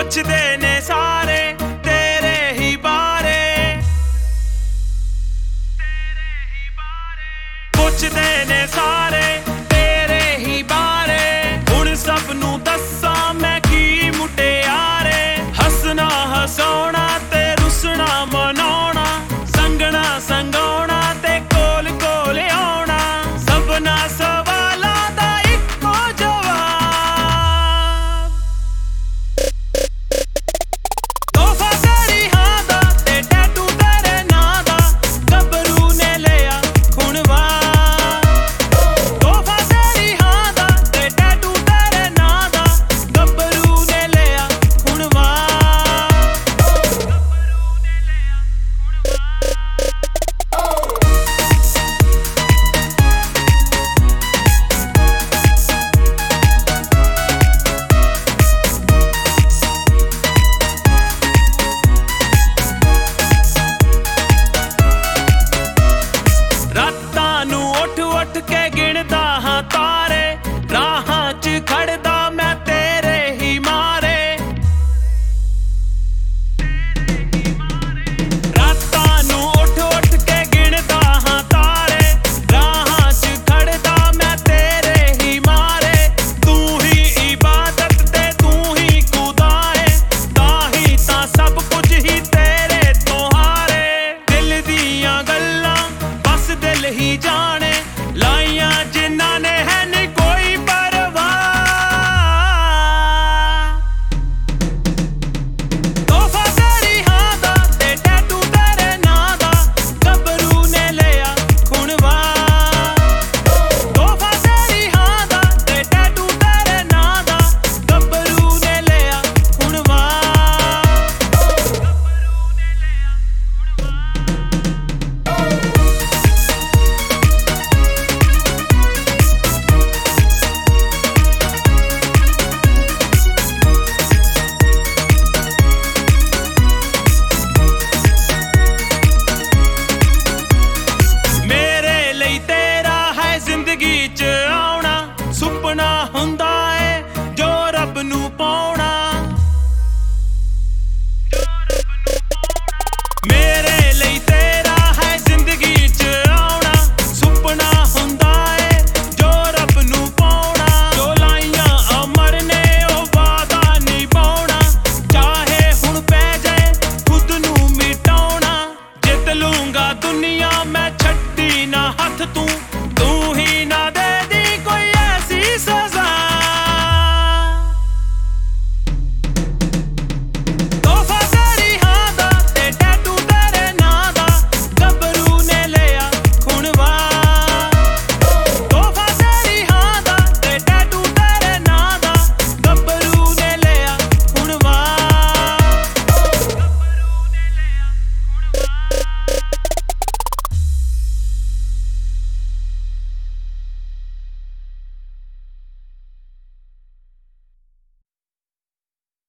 ਪੁੱਛਦੇ ਨੇ ਸਾਰੇ ਤੇਰੇ ਹੀ ਬਾਰੇ, ਪੁੱਛਦੇ ਨੇ ਸਾਰੇ ਤੇਰੇ ਹੀ ਬਾਰੇ। ਹੁਣ ਸਭ ਨੂੰ ਦੱਸਾਂ ਮੈਂ ਕੀ ਮੁਟਿਆਰੇ, ਹੱਸਣਾ ਹਸਾਉਣਾ ਤੇ ਰੁੱਸਣਾ ਮਨਾਉਣਾ, ਸੰਗਣਾ ਸੰਗਾਉਣਾ ਤੇ ਕੋਲ ਕੋਲ ਆਉਣਾ, ਸਭਨਾ ਸਵਾਲਾਂ ਦਾ ਇੱਕੋ ਜਵਾਬ। ਤੋਹਫਾ ਤੇਰੀ ਹਾਂ ਦਾ ਤੇ ਟੈਟੂ ਤੇਰੇ ਨਾਂ ਦਾ, ਗੱਭਰੂ ਨੇ ਲਿਆ ਖੁਣਵਾ। ਤੋਹਫਾ ਤੇਰੀ ਹਾਂ ਦਾ ਤੇ ਟੈਟੂ ਤੇਰੇ ਨਾਂ ਦਾ, ਗੱਭਰੂ ਨੇ ਲਿਆ ਖੁਣਵਾ। ਰਾਤਾਂ ਨੂੰ ਉੱਠ ਉੱਠ ਕੇ ਗਿਣਦਾ ਹਾਂ ਤਾਰੇ, ਰਾਹਾਂ 'ਚ ਖੜਦਾ ਮੈਂ ਤੇਰੇ ਹੀ ਮਾਰੇ। ਰਾਤਾਂ ਨੂੰ ਉੱਠ ਉੱਠ ਕੇ ਗਿਣਦਾ ਹਾਂ ਤਾਰੇ, ਰਾਹਾਂ 'ਚ ਖੜਦਾ ਮੈਂ ਤੇਰੇ ਹੀ ਮਾਰੇ। ਤੂੰ ਹੀ ਇਬਾਦਤ ਤੇ ਤੂੰ ਹੀ ਖੁਦਾ ਏ, ਤਾਂ ਹੀ ਤਾਂ ਸਭ ਕੁਝ ਹੀ ਤੇਰੇ ਤੋਂ ਹਾਰੇ। ਦਿਲ ਦੀਆਂ ਗੱਲਾਂ ਬਸ ਦਿਲ ਹੀ ਜਾਣੇ,